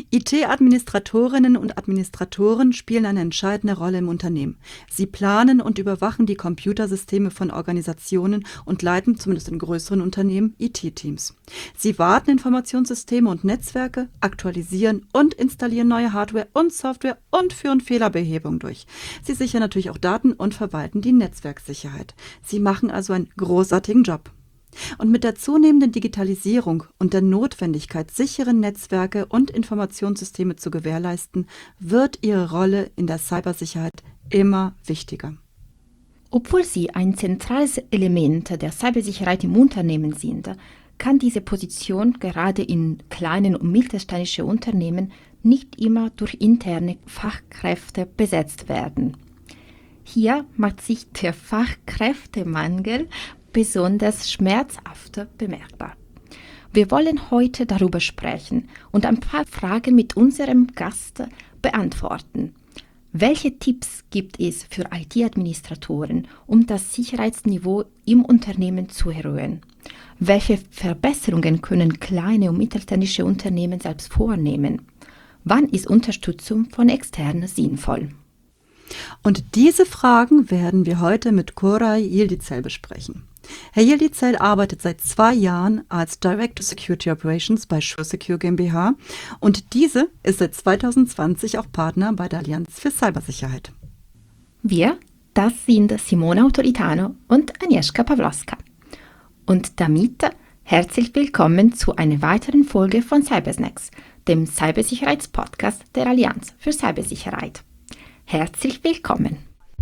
IT-Administratorinnen und Administratoren spielen eine entscheidende Rolle im Unternehmen. Sie planen und überwachen die Computersysteme von Organisationen und leiten, zumindest in größeren Unternehmen, IT-Teams. Sie warten Informationssysteme und Netzwerke, aktualisieren und installieren neue Hardware und Software und führen Fehlerbehebung durch. Sie sichern natürlich auch Daten und verwalten die Netzwerksicherheit. Sie machen also einen großartigen Job. Und mit der zunehmenden Digitalisierung und der Notwendigkeit, sichere Netzwerke und Informationssysteme zu gewährleisten, wird ihre Rolle in der Cybersicherheit immer wichtiger. Obwohl sie ein zentrales Element der Cybersicherheit im Unternehmen sind, kann diese Position gerade in kleinen und mittelständischen Unternehmen nicht immer durch interne Fachkräfte besetzt werden. Hier macht sich der Fachkräftemangel besonders schmerzhaft bemerkbar. Wir wollen heute darüber sprechen und ein paar Fragen mit unserem Gast beantworten. Welche Tipps gibt es für IT-Administratoren, um das Sicherheitsniveau im Unternehmen zu erhöhen? Welche Verbesserungen können kleine und mittelständische Unternehmen selbst vornehmen? Wann ist Unterstützung von Externen sinnvoll? Und diese Fragen werden wir heute mit Koray Yildizel besprechen. Herr Yildizel arbeitet seit 2 Jahren als Director Security Operations bei SureSecure GmbH und diese ist seit 2020 auch Partner bei der Allianz für Cybersicherheit. Wir, das sind Simona Autoritano und Agnieszka Pawlowska. Und damit herzlich willkommen zu einer weiteren Folge von Cybersnacks, dem Cybersicherheitspodcast der Allianz für Cybersicherheit. Herzlich willkommen!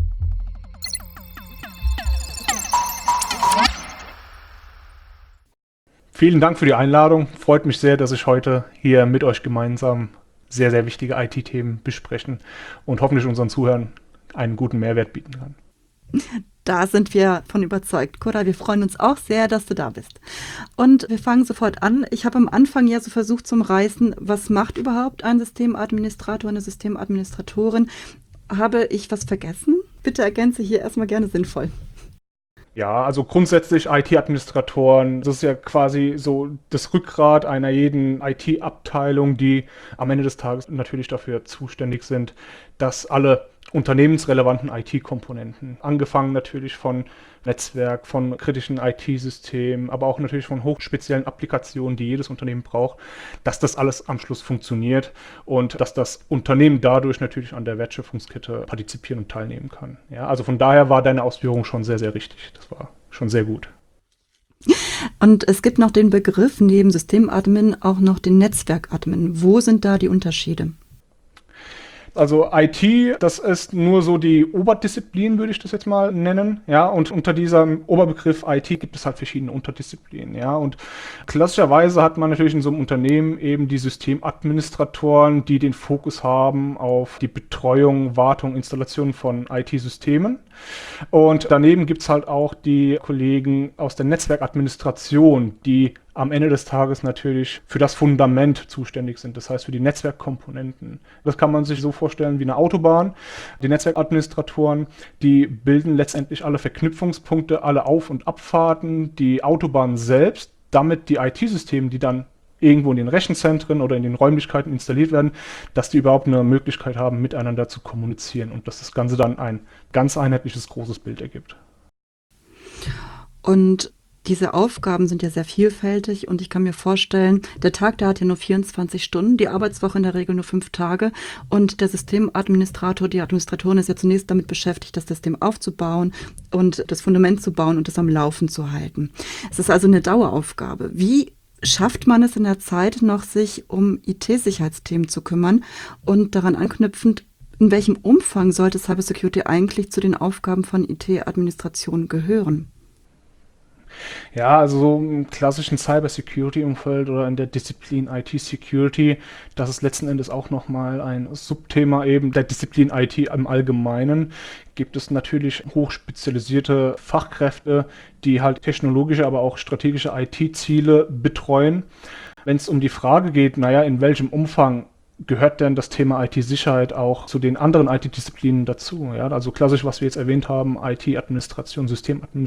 Vielen Dank für die Einladung. Freut mich sehr, dass ich heute hier mit euch gemeinsam sehr, sehr wichtige IT-Themen besprechen und hoffentlich unseren Zuhörern einen guten Mehrwert bieten kann. Da sind wir von überzeugt, Koray. Wir freuen uns auch sehr, dass du da bist. Und wir fangen sofort an. Ich habe am Anfang ja so versucht zu umreißen, was macht überhaupt ein Systemadministrator, eine Systemadministratorin? Habe ich was vergessen? Bitte ergänze hier erstmal gerne sinnvoll. Ja, also grundsätzlich IT-Administratoren, das ist ja quasi so das Rückgrat einer jeden IT-Abteilung, die am Ende des Tages natürlich dafür zuständig sind, dass alle unternehmensrelevanten IT-Komponenten, angefangen natürlich von Netzwerk, von kritischen IT-Systemen, aber auch natürlich von hochspeziellen Applikationen, die jedes Unternehmen braucht, dass das alles am Schluss funktioniert und dass das Unternehmen dadurch natürlich an der Wertschöpfungskette partizipieren und teilnehmen kann. Ja, also von daher war deine Ausführung schon sehr, sehr richtig. Das war schon sehr gut. Und es gibt noch den Begriff neben Systemadmin auch noch den Netzwerkadmin. Wo sind da die Unterschiede? Also IT, das ist nur so die Oberdisziplin, würde ich das jetzt mal nennen, ja, und unter diesem Oberbegriff IT gibt es halt verschiedene Unterdisziplinen, ja, und klassischerweise hat man natürlich in so einem Unternehmen eben die Systemadministratoren, die den Fokus haben auf die Betreuung, Wartung, Installation von IT-Systemen, und daneben gibt es halt auch die Kollegen aus der Netzwerkadministration, die am Ende des Tages natürlich für das Fundament zuständig sind, das heißt für die Netzwerkkomponenten. Das kann man sich so vorstellen wie eine Autobahn. Die Netzwerkadministratoren, die bilden letztendlich alle Verknüpfungspunkte, alle Auf- und Abfahrten, die Autobahn selbst, damit die IT-Systeme, die dann irgendwo in den Rechenzentren oder in den Räumlichkeiten installiert werden, dass die überhaupt eine Möglichkeit haben, miteinander zu kommunizieren und dass das Ganze dann ein ganz einheitliches, großes Bild ergibt. Und diese Aufgaben sind ja sehr vielfältig und ich kann mir vorstellen, der Tag, der hat ja nur 24 Stunden, die Arbeitswoche in der Regel nur 5 Tage und der Systemadministrator, die Administratorin ist ja zunächst damit beschäftigt, das System aufzubauen und das Fundament zu bauen und es am Laufen zu halten. Es ist also eine Daueraufgabe. Wie schafft man es in der Zeit noch, sich um IT-Sicherheitsthemen zu kümmern und daran anknüpfend, in welchem Umfang sollte Cybersecurity eigentlich zu den Aufgaben von IT-Administration gehören? Ja, also so im klassischen Cybersecurity-Umfeld oder in der Disziplin IT-Security, das ist letzten Endes auch nochmal ein Subthema eben der Disziplin IT im Allgemeinen, gibt es natürlich hochspezialisierte Fachkräfte, die halt technologische, aber auch strategische IT-Ziele betreuen. Wenn es um die Frage geht, naja, in welchem Umfang gehört denn das Thema IT-Sicherheit auch zu den anderen IT-Disziplinen dazu? Ja, also klassisch, was wir jetzt erwähnt haben, IT-Administration,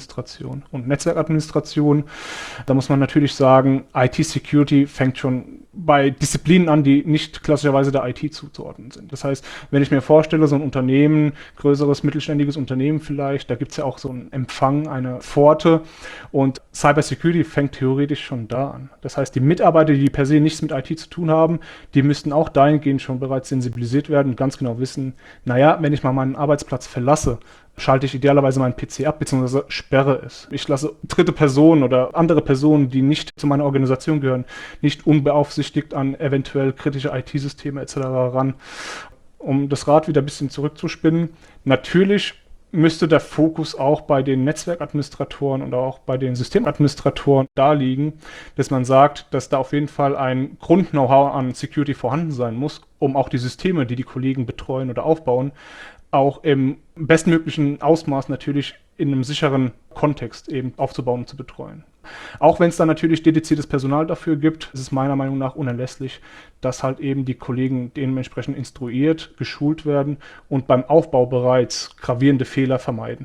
Systemadministration und Netzwerkadministration. Da muss man natürlich sagen, IT-Security fängt schon bei Disziplinen an, die nicht klassischerweise der IT zuzuordnen sind. Das heißt, wenn ich mir vorstelle, so ein Unternehmen, größeres mittelständiges Unternehmen vielleicht, da gibt es ja auch so einen Empfang, eine Pforte und Cybersecurity fängt theoretisch schon da an. Das heißt, die Mitarbeiter, die per se nichts mit IT zu tun haben, die müssten auch dahingehend schon bereits sensibilisiert werden und ganz genau wissen, naja, wenn ich mal meinen Arbeitsplatz verlasse, schalte ich idealerweise meinen PC ab, beziehungsweise sperre es. Ich lasse dritte Personen oder andere Personen, die nicht zu meiner Organisation gehören, nicht unbeaufsichtigt an eventuell kritische IT-Systeme etc. ran. Um das Rad wieder ein bisschen zurückzuspinnen, natürlich müsste der Fokus auch bei den Netzwerkadministratoren und auch bei den Systemadministratoren da liegen, dass man sagt, dass da auf jeden Fall ein Grund-Know-how an Security vorhanden sein muss, um auch die Systeme, die die Kollegen betreuen oder aufbauen, auch im bestmöglichen Ausmaß natürlich in einem sicheren Kontext eben aufzubauen und zu betreuen. Auch wenn es dann natürlich dediziertes Personal dafür gibt, ist es meiner Meinung nach unerlässlich, dass halt eben die Kollegen dementsprechend instruiert, geschult werden und beim Aufbau bereits gravierende Fehler vermeiden.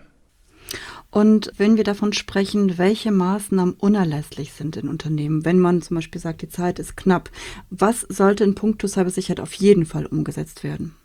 Und wenn wir davon sprechen, welche Maßnahmen unerlässlich sind in Unternehmen, wenn man zum Beispiel sagt, die Zeit ist knapp, was sollte in puncto Cybersicherheit auf jeden Fall umgesetzt werden?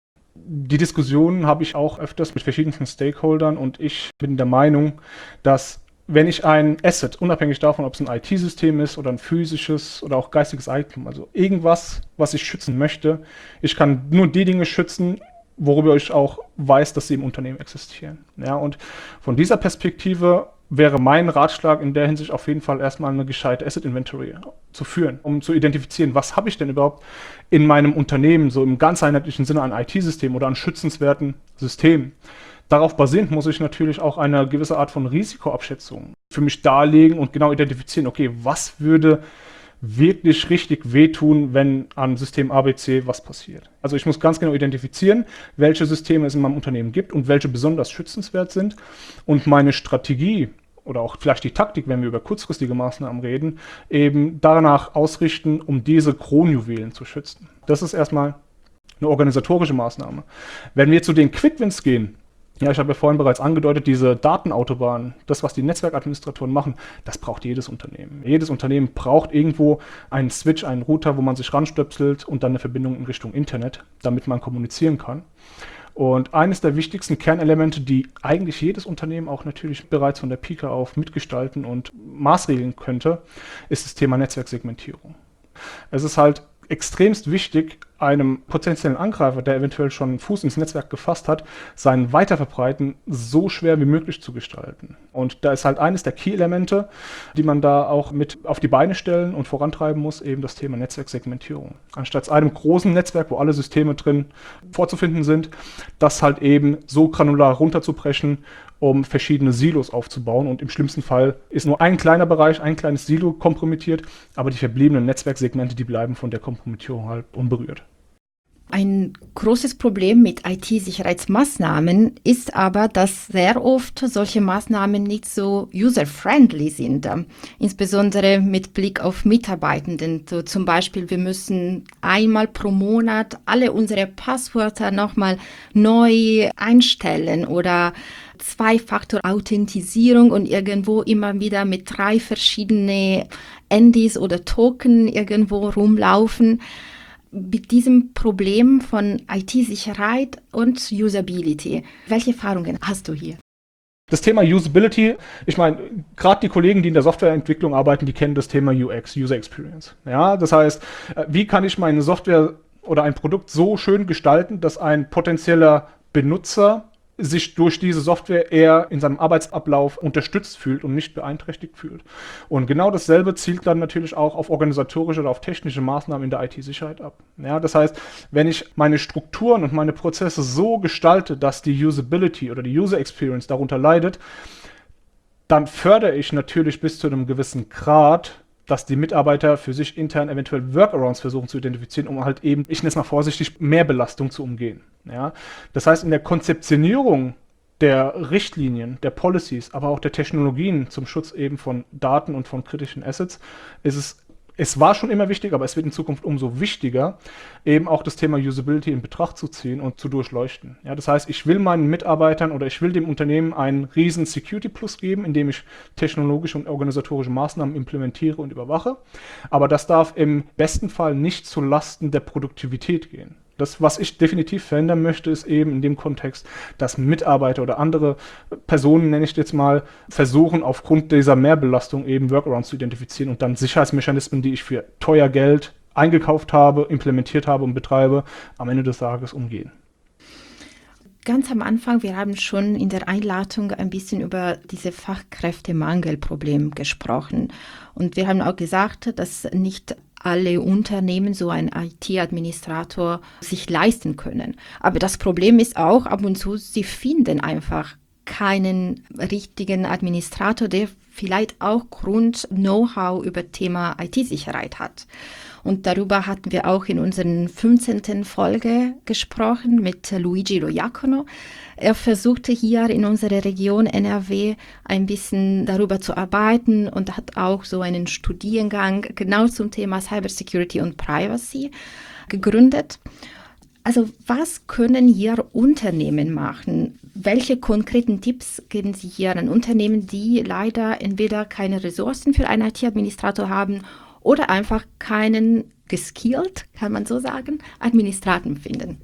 Die Diskussion habe ich auch öfters mit verschiedenen Stakeholdern und ich bin der Meinung, dass wenn ich ein Asset, unabhängig davon, ob es ein IT-System ist oder ein physisches oder auch geistiges Eigentum, also irgendwas, was ich schützen möchte, ich kann nur die Dinge schützen, worüber ich auch weiß, dass sie im Unternehmen existieren. Ja, und von dieser Perspektive wäre mein Ratschlag in der Hinsicht auf jeden Fall erstmal eine gescheite Asset Inventory zu führen, um zu identifizieren, was habe ich denn überhaupt in meinem Unternehmen, so im ganz einheitlichen Sinne an IT-Systemen oder an schützenswerten Systemen. Darauf basierend muss ich natürlich auch eine gewisse Art von Risikoabschätzung für mich darlegen und genau identifizieren, okay, was würde wirklich richtig wehtun, wenn an System ABC was passiert. Also ich muss ganz genau identifizieren, welche Systeme es in meinem Unternehmen gibt und welche besonders schützenswert sind und meine Strategie oder auch vielleicht die Taktik, wenn wir über kurzfristige Maßnahmen reden, eben danach ausrichten, um diese Kronjuwelen zu schützen. Das ist erstmal eine organisatorische Maßnahme. Wenn wir zu den Quick-Wins gehen, ja, ich habe ja vorhin bereits angedeutet, diese Datenautobahn, das, was die Netzwerkadministratoren machen, das braucht jedes Unternehmen. Jedes Unternehmen braucht irgendwo einen Switch, einen Router, wo man sich ranstöpselt und dann eine Verbindung in Richtung Internet, damit man kommunizieren kann. Und eines der wichtigsten Kernelemente, die eigentlich jedes Unternehmen auch natürlich bereits von der Pike auf mitgestalten und maßregeln könnte, ist das Thema Netzwerksegmentierung. Es ist halt extremst wichtig, einem potenziellen Angreifer, der eventuell schon einen Fuß ins Netzwerk gefasst hat, sein Weiterverbreiten so schwer wie möglich zu gestalten. Und da ist halt eines der Key-Elemente, die man da auch mit auf die Beine stellen und vorantreiben muss, eben das Thema Netzwerksegmentierung. Anstatt einem großen Netzwerk, wo alle Systeme drin vorzufinden sind, das halt eben so granular runterzubrechen, um verschiedene Silos aufzubauen. Und im schlimmsten Fall ist nur ein kleiner Bereich, ein kleines Silo kompromittiert, aber die verbliebenen Netzwerksegmente, die bleiben von der Kompromittierung halt unberührt. Ein großes Problem mit IT-Sicherheitsmaßnahmen ist aber, dass sehr oft solche Maßnahmen nicht so user-friendly sind, insbesondere mit Blick auf Mitarbeitenden. So zum Beispiel, wir müssen einmal pro Monat alle unsere Passwörter nochmal neu einstellen oder Zwei-Faktor-Authentisierung und irgendwo immer wieder mit 3 verschiedene Handys oder Token irgendwo rumlaufen. Mit diesem Problem von IT-Sicherheit und Usability. Welche Erfahrungen hast du hier? Das Thema Usability, ich meine, gerade die Kollegen, die in der Softwareentwicklung arbeiten, die kennen das Thema UX, User Experience. Ja, das heißt, wie kann ich meine Software oder ein Produkt so schön gestalten, dass ein potenzieller Benutzer sich durch diese Software eher in seinem Arbeitsablauf unterstützt fühlt und nicht beeinträchtigt fühlt. Und genau dasselbe zielt dann natürlich auch auf organisatorische oder auf technische Maßnahmen in der IT-Sicherheit ab. Ja, das heißt, wenn ich meine Strukturen und meine Prozesse so gestalte, dass die Usability oder die User Experience darunter leidet, dann fördere ich natürlich bis zu einem gewissen Grad, dass die Mitarbeiter für sich intern eventuell Workarounds versuchen zu identifizieren, um halt eben, ich nenne es mal vorsichtig, mehr Belastung zu umgehen. Ja? Das heißt, in der Konzeptionierung der Richtlinien, der Policies, aber auch der Technologien zum Schutz eben von Daten und von kritischen Assets ist es Es war schon immer wichtig, aber es wird in Zukunft umso wichtiger, eben auch das Thema Usability in Betracht zu ziehen und zu durchleuchten. Ja, das heißt, ich will meinen Mitarbeitern oder ich will dem Unternehmen einen riesen Security Plus geben, indem ich technologische und organisatorische Maßnahmen implementiere und überwache. Aber das darf im besten Fall nicht zu Lasten der Produktivität gehen. Das, was ich definitiv verändern möchte, ist eben in dem Kontext, dass Mitarbeiter oder andere Personen, nenne ich jetzt mal, versuchen, aufgrund dieser Mehrbelastung eben Workarounds zu identifizieren und dann Sicherheitsmechanismen, die ich für teuer Geld eingekauft habe, implementiert habe und betreibe, am Ende des Tages umgehen. Ganz am Anfang, wir haben schon in der Einleitung ein bisschen über diese Fachkräftemangelproblem gesprochen. Und wir haben auch gesagt, dass nicht alle Unternehmen so einen IT-Administrator sich leisten können. Aber das Problem ist auch ab und zu, sie finden einfach keinen richtigen Administrator, der vielleicht auch Grund-Know-how über Thema IT-Sicherheit hat. Und darüber hatten wir auch in unserer 15. Folge gesprochen mit Luigi Loiacono. Er versuchte hier in unserer Region NRW ein bisschen darüber zu arbeiten und hat auch so einen Studiengang genau zum Thema Cybersecurity und Privacy gegründet. Also was können hier Unternehmen machen? Welche konkreten Tipps geben Sie hier an Unternehmen, die leider entweder keine Ressourcen für einen IT-Administrator haben oder einfach keinen geskillt, kann man so sagen, Administraten finden?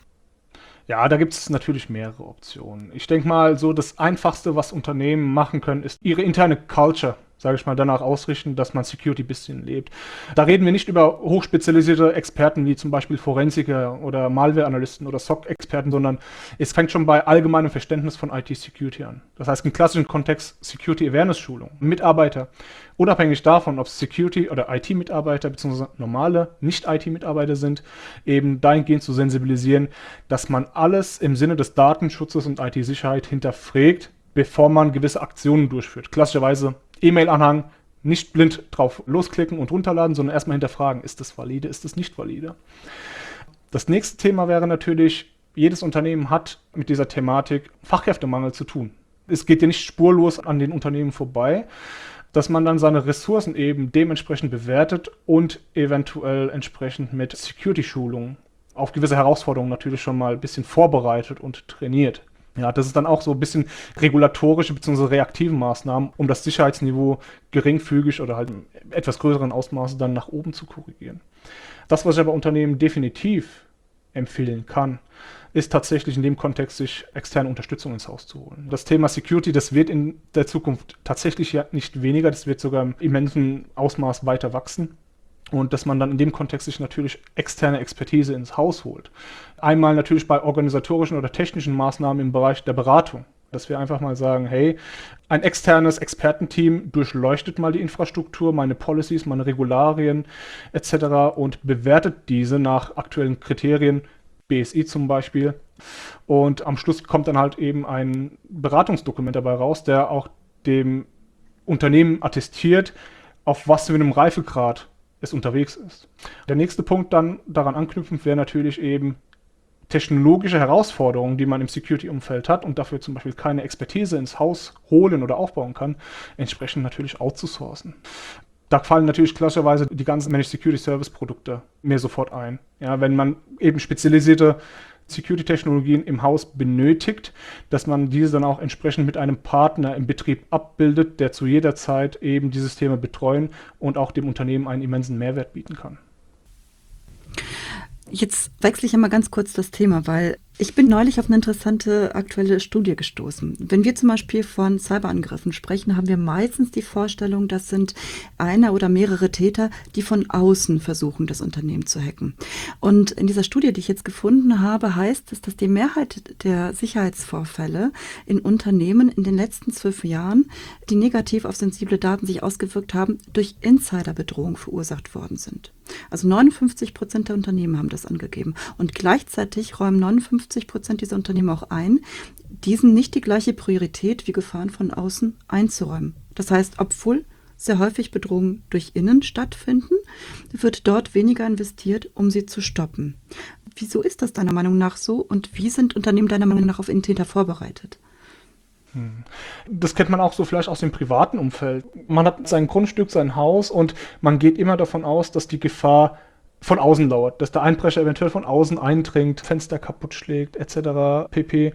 Ja, da gibt es natürlich mehrere Optionen. Ich denke mal, so das Einfachste, was Unternehmen machen können, ist ihre interne Culture, sage ich mal, danach ausrichten, dass man Security ein bisschen lebt. Da reden wir nicht über hochspezialisierte Experten wie zum Beispiel Forensiker oder Malware-Analysten oder SOC-Experten, sondern es fängt schon bei allgemeinem Verständnis von IT-Security an. Das heißt, im klassischen Kontext Security-Awareness-Schulung. Mitarbeiter, unabhängig davon, ob es Security- oder IT-Mitarbeiter bzw. normale Nicht-IT-Mitarbeiter sind, eben dahingehend zu sensibilisieren, dass man alles im Sinne des Datenschutzes und IT-Sicherheit hinterfragt, bevor man gewisse Aktionen durchführt. Klassischerweise E-Mail-Anhang, nicht blind drauf losklicken und runterladen, sondern erstmal hinterfragen, ist das valide, ist das nicht valide. Das nächste Thema wäre natürlich, jedes Unternehmen hat mit dieser Thematik Fachkräftemangel zu tun. Es geht ja nicht spurlos an den Unternehmen vorbei, dass man dann seine Ressourcen eben dementsprechend bewertet und eventuell entsprechend mit Security-Schulungen auf gewisse Herausforderungen natürlich schon mal ein bisschen vorbereitet und trainiert. Ja, das ist dann auch so ein bisschen regulatorische bzw. reaktive Maßnahmen, um das Sicherheitsniveau geringfügig oder halt in etwas größeren Ausmaße dann nach oben zu korrigieren. Das, was ich aber Unternehmen definitiv empfehlen kann, ist tatsächlich in dem Kontext, sich externe Unterstützung ins Haus zu holen. Das Thema Security, das wird in der Zukunft tatsächlich ja nicht weniger, das wird sogar im immensen Ausmaß weiter wachsen. Und dass man dann in dem Kontext sich natürlich externe Expertise ins Haus holt. Einmal natürlich bei organisatorischen oder technischen Maßnahmen im Bereich der Beratung. Dass wir einfach mal sagen, hey, ein externes Expertenteam durchleuchtet mal die Infrastruktur, meine Policies, meine Regularien etc. und bewertet diese nach aktuellen Kriterien, BSI zum Beispiel. Und am Schluss kommt dann halt eben ein Beratungsdokument dabei raus, der auch dem Unternehmen attestiert, auf was für einem Reifegrad es unterwegs ist. Der nächste Punkt dann daran anknüpfend wäre natürlich eben technologische Herausforderungen, die man im Security-Umfeld hat und dafür zum Beispiel keine Expertise ins Haus holen oder aufbauen kann, entsprechend natürlich outzusourcen. Da fallen natürlich klassischerweise die ganzen Managed Security Service Produkte mir sofort ein. Ja, wenn man eben spezialisierte Security-Technologien im Haus benötigt, dass man diese dann auch entsprechend mit einem Partner im Betrieb abbildet, der zu jeder Zeit eben die Systeme betreuen und auch dem Unternehmen einen immensen Mehrwert bieten kann. Jetzt wechsle ich einmal ganz kurz das Thema, weil ich bin neulich auf eine interessante aktuelle Studie gestoßen. Wenn wir zum Beispiel von Cyberangriffen sprechen, haben wir meistens die Vorstellung, das sind einer oder mehrere Täter, die von außen versuchen, das Unternehmen zu hacken. Und in dieser Studie, die ich jetzt gefunden habe, heißt es, dass die Mehrheit der Sicherheitsvorfälle in Unternehmen in den letzten 12 Jahren, die negativ auf sensible Daten sich ausgewirkt haben, durch Insiderbedrohung verursacht worden sind. Also 59% der Unternehmen haben das angegeben. Und gleichzeitig räumen 59% dieser Unternehmen auch ein, diesen nicht die gleiche Priorität wie Gefahren von außen einzuräumen. Das heißt, obwohl sehr häufig Bedrohungen durch Innen stattfinden, wird dort weniger investiert, um sie zu stoppen. Wieso ist das deiner Meinung nach so und wie sind Unternehmen deiner Meinung nach auf Innentäter vorbereitet? Das kennt man auch so vielleicht aus dem privaten Umfeld. Man hat sein Grundstück, sein Haus und man geht immer davon aus, dass die Gefahr von außen lauert, dass der Einbrecher eventuell von außen eindringt, Fenster kaputt schlägt, etc. pp.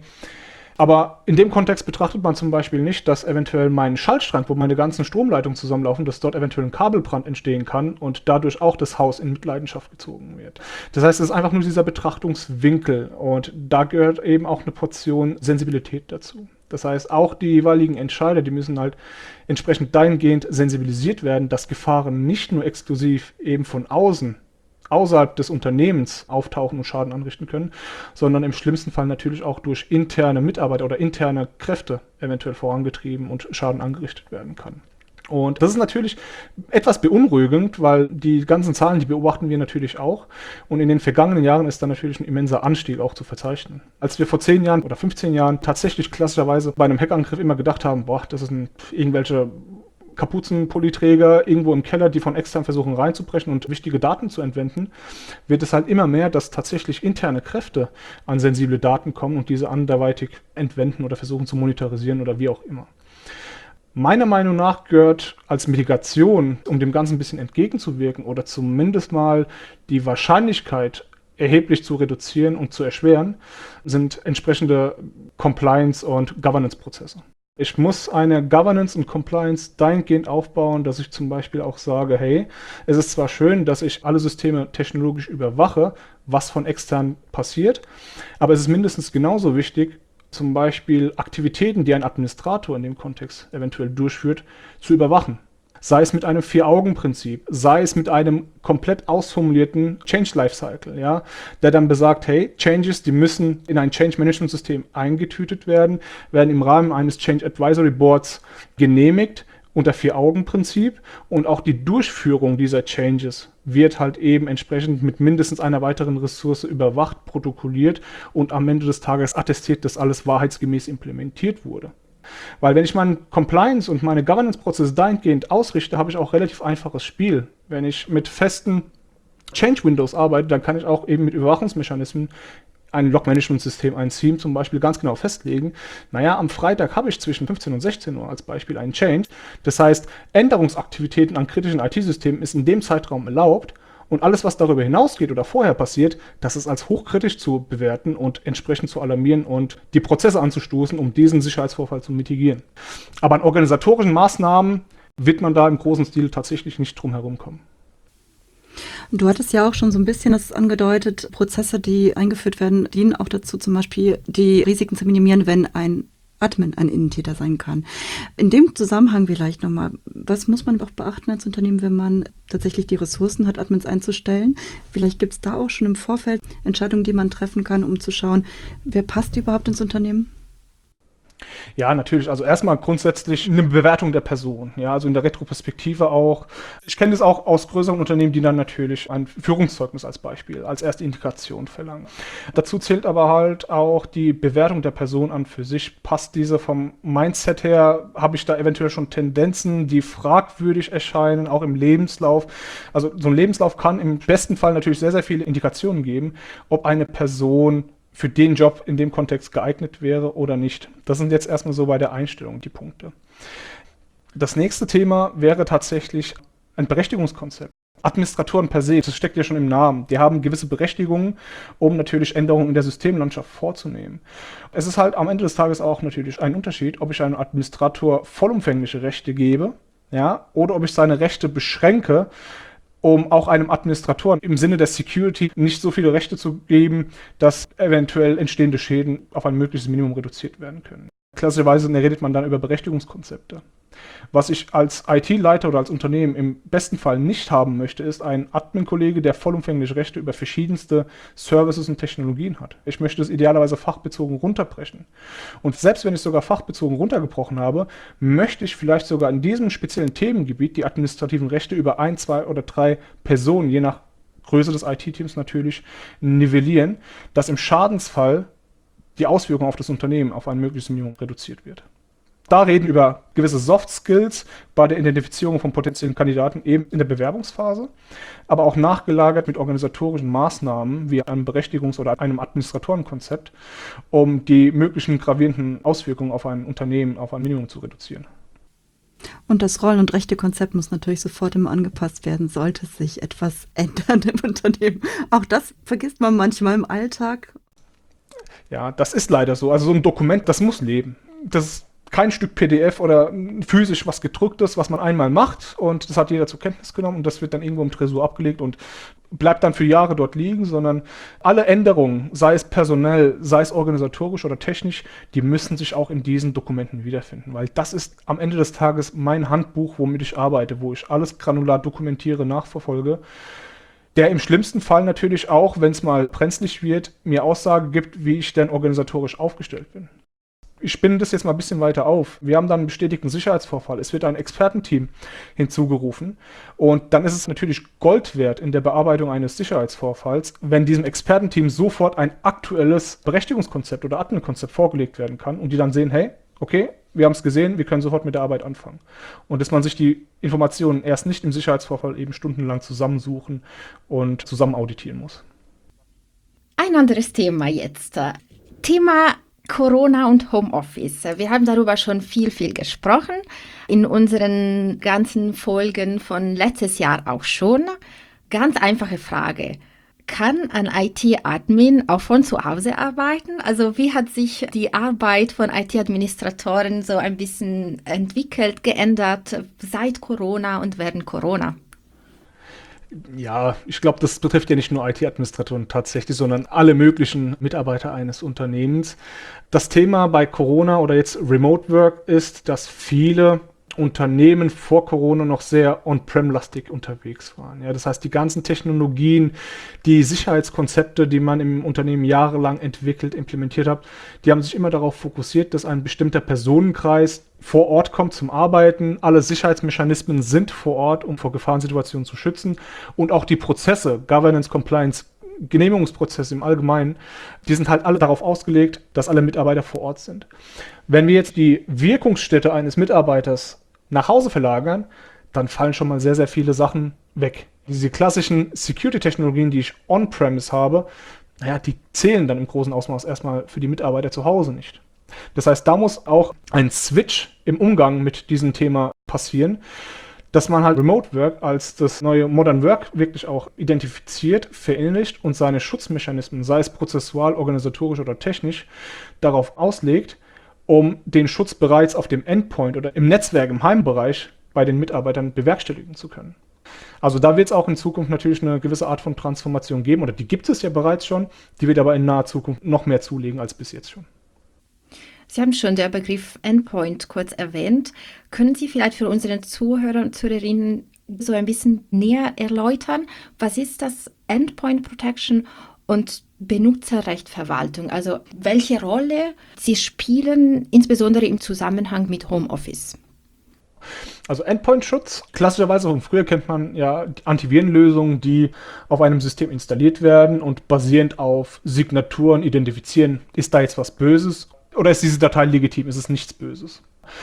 Aber in dem Kontext betrachtet man zum Beispiel nicht, dass eventuell mein Schaltschrank, wo meine ganzen Stromleitungen zusammenlaufen, dass dort eventuell ein Kabelbrand entstehen kann und dadurch auch das Haus in Mitleidenschaft gezogen wird. Das heißt, es ist einfach nur dieser Betrachtungswinkel und da gehört eben auch eine Portion Sensibilität dazu. Das heißt, auch die jeweiligen Entscheider, die müssen halt entsprechend dahingehend sensibilisiert werden, dass Gefahren nicht nur exklusiv eben von außen außerhalb des Unternehmens auftauchen und Schaden anrichten können, sondern im schlimmsten Fall natürlich auch durch interne Mitarbeiter oder interne Kräfte eventuell vorangetrieben und Schaden angerichtet werden kann. Und das ist natürlich etwas beunruhigend, weil die ganzen Zahlen, die beobachten wir natürlich auch. Und in den vergangenen Jahren ist da natürlich ein immenser Anstieg auch zu verzeichnen. Als wir vor 10 Jahren oder 15 Jahren tatsächlich klassischerweise bei einem Hackangriff immer gedacht haben, boah, das sind irgendwelche Kapuzenpulliträger irgendwo im Keller, die von extern versuchen reinzubrechen und wichtige Daten zu entwenden, wird es halt immer mehr, dass tatsächlich interne Kräfte an sensible Daten kommen und diese anderweitig entwenden oder versuchen zu monetarisieren oder wie auch immer. Meiner Meinung nach gehört als Mitigation, um dem Ganzen ein bisschen entgegenzuwirken oder zumindest mal die Wahrscheinlichkeit erheblich zu reduzieren und zu erschweren, sind entsprechende Compliance- und Governance-Prozesse. Ich muss eine Governance und Compliance dahingehend aufbauen, dass ich zum Beispiel auch sage, hey, es ist zwar schön, dass ich alle Systeme technologisch überwache, was von extern passiert, aber es ist mindestens genauso wichtig, zum Beispiel Aktivitäten, die ein Administrator in dem Kontext eventuell durchführt, zu überwachen. Sei es mit einem 4-Augen-Prinzip, sei es mit einem komplett ausformulierten Change Lifecycle, ja, der dann besagt, hey, Changes, die müssen in ein Change-Management-System eingetütet werden im Rahmen eines Change Advisory Boards genehmigt unter 4-Augen-Prinzip und auch die Durchführung dieser Changes wird halt eben entsprechend mit mindestens einer weiteren Ressource überwacht, protokolliert und am Ende des Tages attestiert, dass alles wahrheitsgemäß implementiert wurde. Weil wenn ich meinen Compliance- und meine Governance-Prozesse dahingehend ausrichte, habe ich auch relativ einfaches Spiel. Wenn ich mit festen Change-Windows arbeite, dann kann ich auch eben mit Überwachungsmechanismen ein Log-Management-System, ein Theme zum Beispiel ganz genau festlegen. Naja, am Freitag habe ich zwischen 15 und 16 Uhr als Beispiel einen Change. Das heißt, Änderungsaktivitäten an kritischen IT-Systemen ist in dem Zeitraum erlaubt. Und alles, was darüber hinausgeht oder vorher passiert, das ist als hochkritisch zu bewerten und entsprechend zu alarmieren und die Prozesse anzustoßen, um diesen Sicherheitsvorfall zu mitigieren. Aber an organisatorischen Maßnahmen wird man da im großen Stil tatsächlich nicht drum herum kommen. Du hattest ja auch schon so ein bisschen das angedeutet, Prozesse, die eingeführt werden, dienen auch dazu, zum Beispiel die Risiken zu minimieren, wenn ein Admin ein Innentäter sein kann. In dem Zusammenhang vielleicht nochmal, was muss man auch beachten als Unternehmen, wenn man tatsächlich die Ressourcen hat, Admins einzustellen? Vielleicht gibt es da auch schon im Vorfeld Entscheidungen, die man treffen kann, um zu schauen, wer passt überhaupt ins Unternehmen? Ja, natürlich. Also erstmal grundsätzlich eine Bewertung der Person. Ja, also in der Retroperspektive auch. Ich kenne das auch aus größeren Unternehmen, die dann natürlich ein Führungszeugnis als Beispiel, als erste Indikation verlangen. Dazu zählt aber halt auch die Bewertung der Person an für sich. Passt diese vom Mindset her? Habe ich da eventuell schon Tendenzen, die fragwürdig erscheinen, auch im Lebenslauf? Also so ein Lebenslauf kann im besten Fall natürlich sehr, sehr viele Indikationen geben, ob eine Person für den Job in dem Kontext geeignet wäre oder nicht. Das sind jetzt erstmal so bei der Einstellung die Punkte. Das nächste Thema wäre tatsächlich ein Berechtigungskonzept. Administratoren per se, das steckt ja schon im Namen, die haben gewisse Berechtigungen, um natürlich Änderungen in der Systemlandschaft vorzunehmen. Es ist halt am Ende des Tages auch natürlich ein Unterschied, ob ich einem Administrator vollumfängliche Rechte gebe, ja, oder ob ich seine Rechte beschränke, um auch einem Administrator im Sinne der Security nicht so viele Rechte zu geben, dass eventuell entstehende Schäden auf ein mögliches Minimum reduziert werden können. Klassischerweise redet man dann über Berechtigungskonzepte. Was ich als IT-Leiter oder als Unternehmen im besten Fall nicht haben möchte, ist ein Admin-Kollege, der vollumfängliche Rechte über verschiedenste Services und Technologien hat. Ich möchte es idealerweise fachbezogen runterbrechen. Und selbst wenn ich sogar fachbezogen runtergebrochen habe, möchte ich vielleicht sogar in diesem speziellen Themengebiet die administrativen Rechte über 1, 2 oder 3 Personen, je nach Größe des IT-Teams natürlich, nivellieren, dass im Schadensfall die Auswirkung auf das Unternehmen auf ein mögliches Minimum reduziert wird. Da reden wir über gewisse Soft Skills bei der Identifizierung von potenziellen Kandidaten eben in der Bewerbungsphase, aber auch nachgelagert mit organisatorischen Maßnahmen wie einem Berechtigungs- oder einem Administratorenkonzept, um die möglichen gravierenden Auswirkungen auf ein Unternehmen auf ein Minimum zu reduzieren. Und das Rollen- und Rechtekonzept muss natürlich sofort immer angepasst werden, sollte sich etwas ändern im Unternehmen. Auch das vergisst man manchmal im Alltag. Ja, das ist leider so. Also so ein Dokument, das muss leben. Das ist kein Stück PDF oder physisch was gedrucktes, was man einmal macht und das hat jeder zur Kenntnis genommen und das wird dann irgendwo im Tresor abgelegt und bleibt dann für Jahre dort liegen, sondern alle Änderungen, sei es personell, sei es organisatorisch oder technisch, die müssen sich auch in diesen Dokumenten wiederfinden, weil das ist am Ende des Tages mein Handbuch, womit ich arbeite, wo ich alles granular dokumentiere, nachverfolge, der im schlimmsten Fall natürlich auch, wenn es mal brenzlig wird, mir Aussage gibt, wie ich denn organisatorisch aufgestellt bin. Ich spinne das jetzt mal ein bisschen weiter auf. Wir haben dann einen bestätigten Sicherheitsvorfall. Es wird ein Expertenteam hinzugerufen. Und dann ist es natürlich Gold wert in der Bearbeitung eines Sicherheitsvorfalls, wenn diesem Expertenteam sofort ein aktuelles Berechtigungskonzept oder Admin-Konzept vorgelegt werden kann und die dann sehen, hey, okay, wir haben es gesehen, wir können sofort mit der Arbeit anfangen. Und dass man sich die Informationen erst nicht im Sicherheitsvorfall eben stundenlang zusammensuchen und zusammen auditieren muss. Ein anderes Thema jetzt. Thema Corona und Homeoffice. Wir haben darüber schon viel gesprochen. In unseren ganzen Folgen von letztes Jahr auch schon. Ganz einfache Frage. Kann ein IT-Admin auch von zu Hause arbeiten? Also wie hat sich die Arbeit von IT-Administratoren so ein bisschen entwickelt, geändert seit Corona und während Corona? Ja, ich glaube, das betrifft ja nicht nur IT-Administratoren tatsächlich, sondern alle möglichen Mitarbeiter eines Unternehmens. Das Thema bei Corona oder jetzt Remote Work ist, dass viele Unternehmen vor Corona noch sehr on-prem-lastig unterwegs waren. Ja, das heißt, die ganzen Technologien, die Sicherheitskonzepte, die man im Unternehmen jahrelang entwickelt, implementiert hat, die haben sich immer darauf fokussiert, dass ein bestimmter Personenkreis vor Ort kommt zum Arbeiten. Alle Sicherheitsmechanismen sind vor Ort, um vor Gefahrensituationen zu schützen. Und auch die Prozesse, Governance, Compliance, Genehmigungsprozesse im Allgemeinen, die sind halt alle darauf ausgelegt, dass alle Mitarbeiter vor Ort sind. Wenn wir jetzt die Wirkungsstätte eines Mitarbeiters nach Hause verlagern, dann fallen schon mal sehr viele Sachen weg. Diese klassischen Security-Technologien, die ich on-premise habe, naja, die zählen dann im großen Ausmaß erstmal für die Mitarbeiter zu Hause nicht. Das heißt, da muss auch ein Switch im Umgang mit diesem Thema passieren, dass man halt Remote Work als das neue Modern Work wirklich auch identifiziert, verinnerlicht und seine Schutzmechanismen, sei es prozessual, organisatorisch oder technisch, darauf auslegt, um den Schutz bereits auf dem Endpoint oder im Netzwerk, im Heimbereich bei den Mitarbeitern bewerkstelligen zu können. Also da wird es auch in Zukunft natürlich eine gewisse Art von Transformation geben, oder die gibt es ja bereits schon, die wird aber in naher Zukunft noch mehr zulegen als bis jetzt schon. Sie haben schon den Begriff Endpoint kurz erwähnt. Können Sie vielleicht für unsere Zuhörer und Zuhörerinnen so ein bisschen näher erläutern, was ist das Endpoint Protection und Benutzerrechtverwaltung? Also welche Rolle sie spielen, insbesondere im Zusammenhang mit Homeoffice? Also Endpoint-Schutz, klassischerweise von früher kennt man ja Antivirenlösungen, die auf einem System installiert werden und basierend auf Signaturen identifizieren, ist da jetzt was Böses oder ist diese Datei legitim, ist es nichts Böses.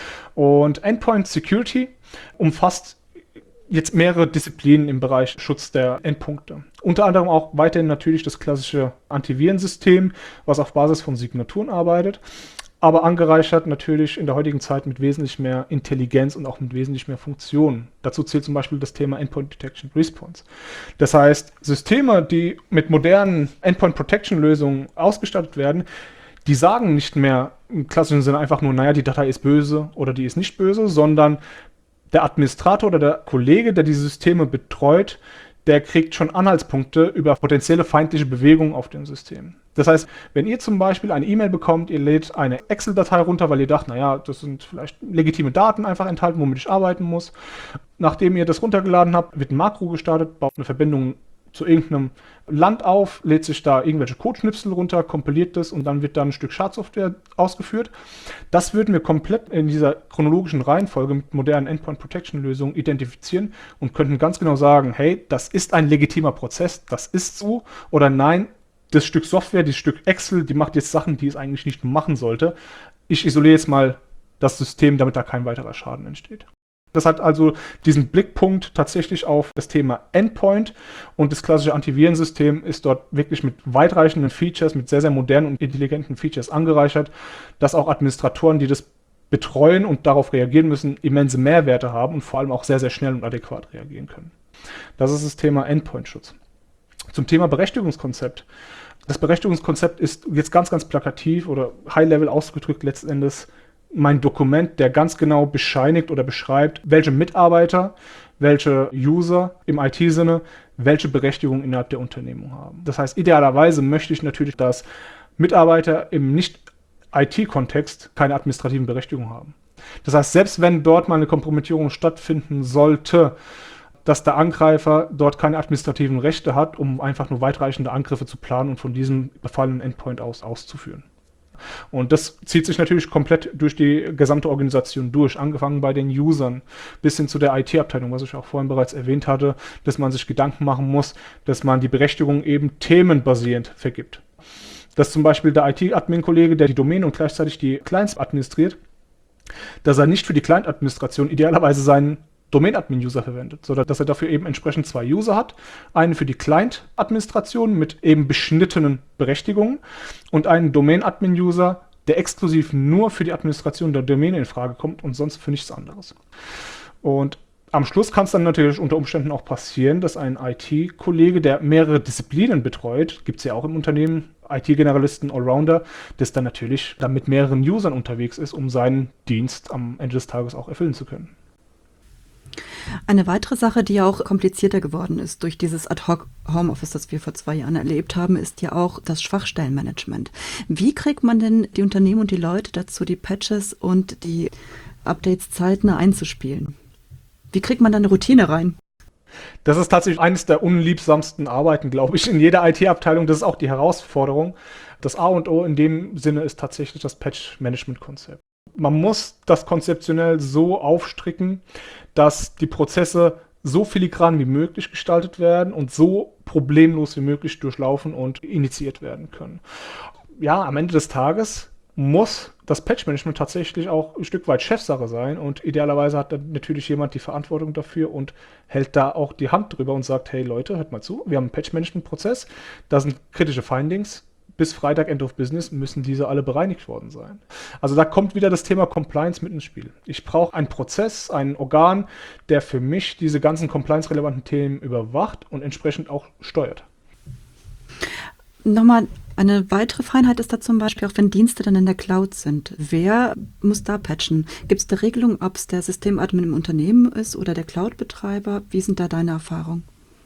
Und Endpoint Security umfasst jetzt mehrere Disziplinen im Bereich Schutz der Endpunkte. Unter anderem auch weiterhin natürlich das klassische Antivirensystem, was auf Basis von Signaturen arbeitet, aber angereichert natürlich in der heutigen Zeit mit wesentlich mehr Intelligenz und auch mit wesentlich mehr Funktionen. Dazu zählt zum Beispiel das Thema Endpoint Detection Response. Das heißt, Systeme, die mit modernen Endpoint Protection Lösungen ausgestattet werden, die sagen nicht mehr im klassischen Sinne einfach nur, naja, die Datei ist böse oder die ist nicht böse, sondern der Administrator oder der Kollege, der diese Systeme betreut, der kriegt schon Anhaltspunkte über potenzielle feindliche Bewegungen auf dem System. Das heißt, wenn ihr zum Beispiel eine E-Mail bekommt, ihr lädt eine Excel-Datei runter, weil ihr dacht, naja, das sind vielleicht legitime Daten einfach enthalten, womit ich arbeiten muss. Nachdem ihr das runtergeladen habt, wird ein Makro gestartet, baut eine Verbindung zu irgendeinem Land auf, lädt sich da irgendwelche Codeschnipsel runter, kompiliert das und dann wird da ein Stück Schadsoftware ausgeführt. Das würden wir komplett in dieser chronologischen Reihenfolge mit modernen Endpoint Protection Lösungen identifizieren und könnten ganz genau sagen, hey, das ist ein legitimer Prozess, das ist so, oder nein, das Stück Software, dieses Stück Excel, die macht jetzt Sachen, die es eigentlich nicht machen sollte. Ich isoliere jetzt mal das System, damit da kein weiterer Schaden entsteht. Das hat also diesen Blickpunkt tatsächlich auf das Thema Endpoint, und das klassische Antivirensystem ist dort wirklich mit weitreichenden Features, mit sehr, sehr modernen und intelligenten Features angereichert, dass auch Administratoren, die das betreuen und darauf reagieren müssen, immense Mehrwerte haben und vor allem auch sehr, sehr schnell und adäquat reagieren können. Das ist das Thema Endpoint-Schutz. Zum Thema Berechtigungskonzept. Das Berechtigungskonzept ist jetzt ganz, ganz plakativ oder high-level ausgedrückt letzten Endes mein Dokument, der ganz genau bescheinigt oder beschreibt, welche Mitarbeiter, welche User im IT-Sinne, welche Berechtigungen innerhalb der Unternehmung haben. Das heißt, idealerweise möchte ich natürlich, dass Mitarbeiter im Nicht-IT-Kontext keine administrativen Berechtigungen haben. Das heißt, selbst wenn dort mal eine Kompromittierung stattfinden sollte, dass der Angreifer dort keine administrativen Rechte hat, um einfach nur weitreichende Angriffe zu planen und von diesem befallenen Endpoint aus auszuführen. Und das zieht sich natürlich komplett durch die gesamte Organisation durch, angefangen bei den Usern bis hin zu der IT-Abteilung, was ich auch vorhin bereits erwähnt hatte, dass man sich Gedanken machen muss, dass man die Berechtigung eben themenbasierend vergibt. Dass zum Beispiel der IT-Admin-Kollege, der die Domäne und gleichzeitig die Clients administriert, dass er nicht für die Client-Administration idealerweise seinen Domain-Admin-User verwendet, sondern dass er dafür eben entsprechend 2 User hat. Einen für die Client-Administration mit eben beschnittenen Berechtigungen und einen Domain-Admin-User, der exklusiv nur für die Administration der Domäne in Frage kommt und sonst für nichts anderes. Und am Schluss kann es dann natürlich unter Umständen auch passieren, dass ein IT-Kollege, der mehrere Disziplinen betreut, gibt es ja auch im Unternehmen, IT-Generalisten, Allrounder, das dann natürlich mit mehreren Usern unterwegs ist, um seinen Dienst am Ende des Tages auch erfüllen zu können. Eine weitere Sache, die auch komplizierter geworden ist durch dieses Ad-Hoc-Homeoffice, das wir vor 2 Jahren erlebt haben, ist ja auch das Schwachstellenmanagement. Wie kriegt man denn die Unternehmen und die Leute dazu, die Patches und die Updates zeitnah einzuspielen? Wie kriegt man da eine Routine rein? Das ist tatsächlich eines der unliebsamsten Arbeiten, glaube ich, in jeder IT-Abteilung. Das ist auch die Herausforderung. Das A und O in dem Sinne ist tatsächlich das Patch-Management-Konzept. Man muss das konzeptionell so aufstricken, dass die Prozesse so filigran wie möglich gestaltet werden und so problemlos wie möglich durchlaufen und initiiert werden können. Ja, am Ende des Tages muss das Patch-Management tatsächlich auch ein Stück weit Chefsache sein, und idealerweise hat dann natürlich jemand die Verantwortung dafür und hält da auch die Hand drüber und sagt, hey Leute, hört mal zu, wir haben einen Patch-Management-Prozess, da sind kritische Findings, bis Freitag End of Business müssen diese alle bereinigt worden sein. Also da kommt wieder das Thema Compliance mit ins Spiel. Ich brauche einen Prozess, ein Organ, der für mich diese ganzen compliance-relevanten Themen überwacht und entsprechend auch steuert. Nochmal eine weitere Feinheit ist da zum Beispiel auch, wenn Dienste dann in der Cloud sind. Wer muss da patchen? Gibt es eine Regelung, ob es der Systemadmin im Unternehmen ist oder der Cloud-Betreiber? Wie sind da deine Erfahrungen?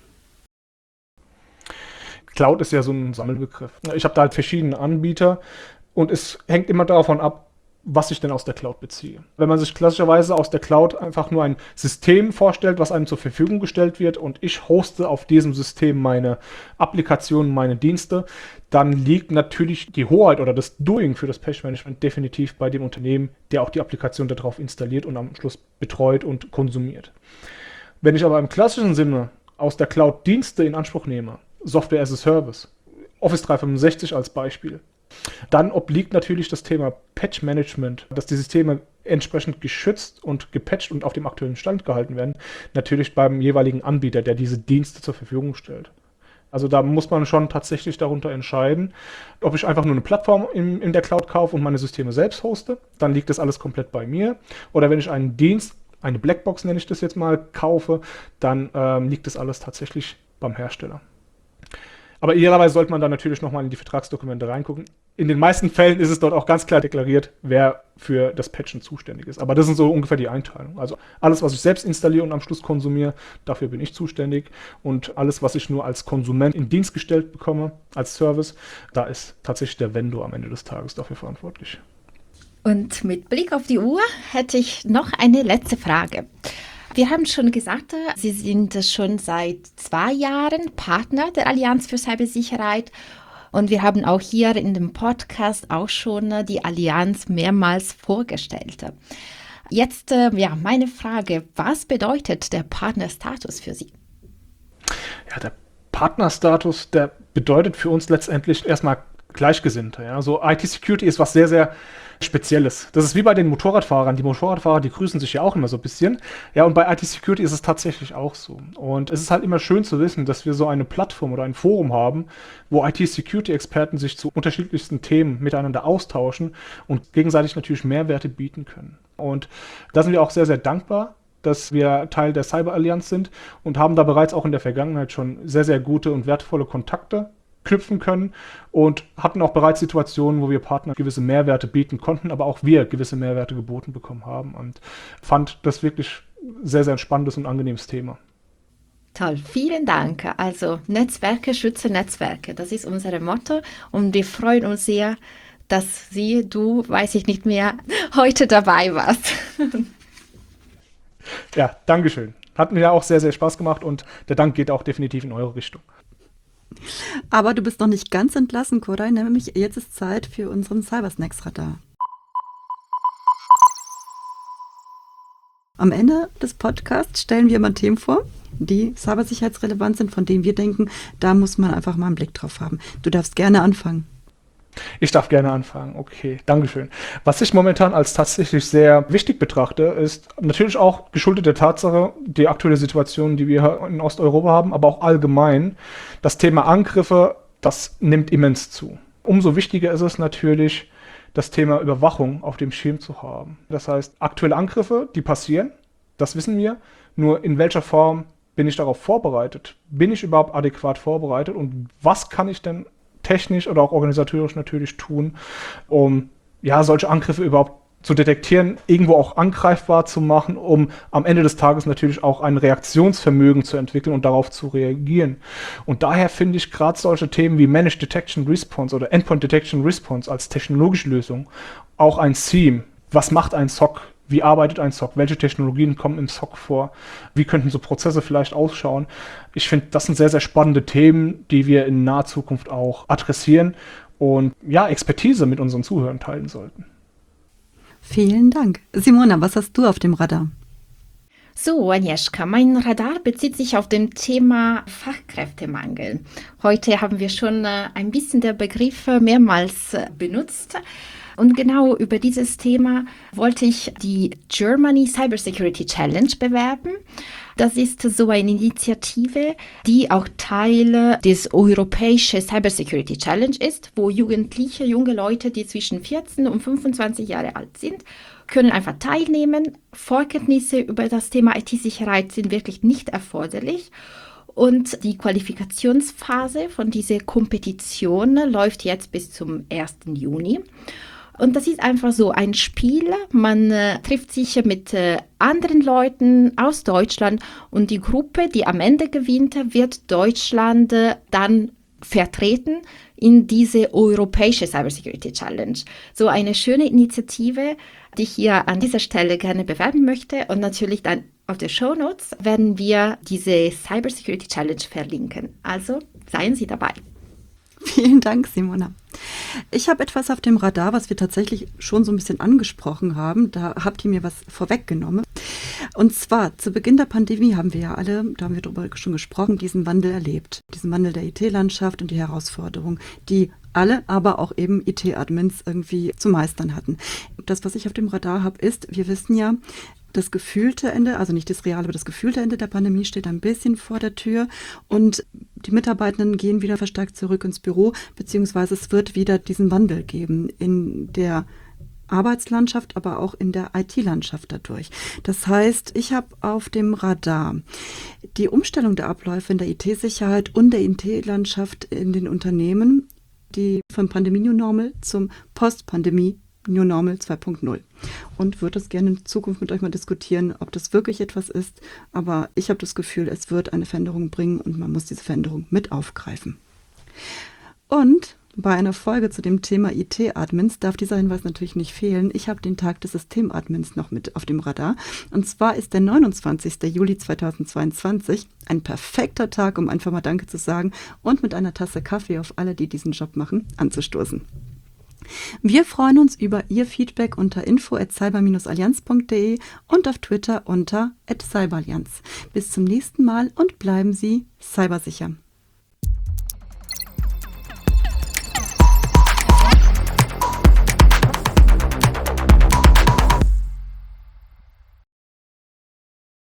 Cloud ist ja so ein Sammelbegriff. Ich habe da halt verschiedene Anbieter und es hängt immer davon ab, was ich denn aus der Cloud beziehe. Wenn man sich klassischerweise aus der Cloud einfach nur ein System vorstellt, was einem zur Verfügung gestellt wird, und ich hoste auf diesem System meine Applikationen, meine Dienste, dann liegt natürlich die Hoheit oder das Doing für das Patch-Management definitiv bei dem Unternehmen, der auch die Applikation darauf installiert und am Schluss betreut und konsumiert. Wenn ich aber im klassischen Sinne aus der Cloud Dienste in Anspruch nehme, Software as a Service, Office 365 als Beispiel, dann obliegt natürlich das Thema Patch-Management, dass die Systeme entsprechend geschützt und gepatcht und auf dem aktuellen Stand gehalten werden, natürlich beim jeweiligen Anbieter, der diese Dienste zur Verfügung stellt. Also da muss man schon tatsächlich darunter entscheiden, ob ich einfach nur eine Plattform in der Cloud kaufe und meine Systeme selbst hoste, dann liegt das alles komplett bei mir. Oder wenn ich einen Dienst, eine Blackbox nenne ich das jetzt mal, kaufe, dann liegt das alles tatsächlich beim Hersteller. Aber idealerweise sollte man dann natürlich nochmal in die Vertragsdokumente reingucken. In den meisten Fällen ist es dort auch ganz klar deklariert, wer für das Patchen zuständig ist. Aber das sind so ungefähr die Einteilungen. Also alles, was ich selbst installiere und am Schluss konsumiere, dafür bin ich zuständig. Und alles, was ich nur als Konsument in Dienst gestellt bekomme, als Service, da ist tatsächlich der Vendor am Ende des Tages dafür verantwortlich. Und mit Blick auf die Uhr hätte ich noch eine letzte Frage. Wir haben schon gesagt, Sie sind schon seit 2 Jahren Partner der Allianz für Cybersicherheit, und wir haben auch hier in dem Podcast auch schon die Allianz mehrmals vorgestellt. Jetzt meine Frage, was bedeutet der Partnerstatus für Sie? Ja, der Partnerstatus, der bedeutet für uns letztendlich erstmal Gleichgesinnte. Ja? So IT-Security ist was sehr, sehr Spezielles. Das ist wie bei den Motorradfahrern. Die Motorradfahrer, die grüßen sich ja auch immer so ein bisschen. Ja, und bei IT-Security ist es tatsächlich auch so. Und es ist halt immer schön zu wissen, dass wir so eine Plattform oder ein Forum haben, wo IT-Security-Experten sich zu unterschiedlichsten Themen miteinander austauschen und gegenseitig natürlich Mehrwerte bieten können. Und da sind wir auch sehr, sehr dankbar, dass wir Teil der Cyber-Allianz sind und haben da bereits auch in der Vergangenheit schon sehr, sehr gute und wertvolle Kontakte knüpfen können und hatten auch bereits Situationen, wo wir Partner gewisse Mehrwerte bieten konnten, aber auch wir gewisse Mehrwerte geboten bekommen haben und fand das wirklich sehr, sehr ein spannendes und angenehmes Thema. Toll, vielen Dank. Also Netzwerke schützen Netzwerke, das ist unser Motto und wir freuen uns sehr, dass du, weiß ich nicht mehr, heute dabei warst. Ja, Dankeschön. Hat mir auch sehr, sehr Spaß gemacht und der Dank geht auch definitiv in eure Richtung. Aber du bist noch nicht ganz entlassen, Koray, nämlich jetzt ist Zeit für unseren Cybersnacks-Radar. Am Ende des Podcasts stellen wir immer Themen vor, die cybersicherheitsrelevant sind, von denen wir denken, da muss man einfach mal einen Blick drauf haben. Du darfst gerne anfangen. Ich darf gerne anfangen. Okay, Dankeschön. Was ich momentan als tatsächlich sehr wichtig betrachte, ist natürlich auch geschuldet der Tatsache, die aktuelle Situation, die wir in Osteuropa haben, aber auch allgemein, das Thema Angriffe, das nimmt immens zu. Umso wichtiger ist es natürlich, das Thema Überwachung auf dem Schirm zu haben. Das heißt, aktuelle Angriffe, die passieren, das wissen wir, nur in welcher Form bin ich darauf vorbereitet? Bin ich überhaupt adäquat vorbereitet und was kann ich denn technisch oder auch organisatorisch natürlich tun, um ja solche Angriffe überhaupt zu detektieren, irgendwo auch angreifbar zu machen, um am Ende des Tages natürlich auch ein Reaktionsvermögen zu entwickeln und darauf zu reagieren. Und daher finde ich gerade solche Themen wie Managed Detection Response oder Endpoint Detection Response als technologische Lösung auch ein Theme. Was macht ein SOC? Wie arbeitet ein SOC? Welche Technologien kommen im SOC vor? Wie könnten so Prozesse vielleicht ausschauen? Ich finde, das sind sehr, sehr spannende Themen, die wir in naher Zukunft auch adressieren und ja, Expertise mit unseren Zuhörern teilen sollten. Vielen Dank. Simona, was hast du auf dem Radar? So, Agnieszka, mein Radar bezieht sich auf dem Thema Fachkräftemangel. Heute haben wir schon ein bisschen der Begriff mehrmals benutzt. Und genau über dieses Thema wollte ich die Germany Cybersecurity Challenge bewerben. Das ist so eine Initiative, die auch Teil des Europäischen Cybersecurity Challenge ist, wo junge Leute, die zwischen 14 und 25 Jahre alt sind, können einfach teilnehmen. Vorkenntnisse über das Thema IT-Sicherheit sind wirklich nicht erforderlich. Und die Qualifikationsphase von dieser Kompetition läuft jetzt bis zum 1. Juni. Und das ist einfach so ein Spiel. Man trifft sich mit anderen Leuten aus Deutschland und die Gruppe, die am Ende gewinnt, wird Deutschland dann vertreten in diese Europäische Cybersecurity Challenge. So eine schöne Initiative, die ich hier an dieser Stelle gerne bewerben möchte. Und natürlich dann auf der Shownotes werden wir diese Cybersecurity Challenge verlinken. Also seien Sie dabei. Vielen Dank, Simona. Ich habe etwas auf dem Radar, was wir tatsächlich schon so ein bisschen angesprochen haben. Da habt ihr mir was vorweggenommen. Und zwar, zu Beginn der Pandemie haben wir ja alle, da haben wir darüber schon gesprochen, diesen Wandel erlebt. Diesen Wandel der IT-Landschaft und die Herausforderungen, die alle, aber auch eben IT-Admins irgendwie zu meistern hatten. Das, was ich auf dem Radar habe, ist, wir wissen ja, das gefühlte Ende, also nicht das reale, aber das gefühlte Ende der Pandemie steht ein bisschen vor der Tür und die Mitarbeitenden gehen wieder verstärkt zurück ins Büro, beziehungsweise es wird wieder diesen Wandel geben in der Arbeitslandschaft, aber auch in der IT-Landschaft dadurch. Das heißt, ich habe auf dem Radar die Umstellung der Abläufe in der IT-Sicherheit und der IT-Landschaft in den Unternehmen, die vom Pandemie-New Normal zum Post-Pandemie New Normal 2.0 und würde es gerne in Zukunft mit euch mal diskutieren, ob das wirklich etwas ist, aber ich habe das Gefühl, es wird eine Veränderung bringen und man muss diese Veränderung mit aufgreifen. Und bei einer Folge zu dem Thema IT-Admins darf dieser Hinweis natürlich nicht fehlen. Ich habe den Tag des Systemadmins noch mit auf dem Radar und zwar ist der 29. Juli 2022 ein perfekter Tag, um einfach mal Danke zu sagen und mit einer Tasse Kaffee auf alle, die diesen Job machen, anzustoßen. Wir freuen uns über Ihr Feedback unter info@cyber-allianz.de und auf Twitter unter @cyberallianz. Bis zum nächsten Mal und bleiben Sie cybersicher.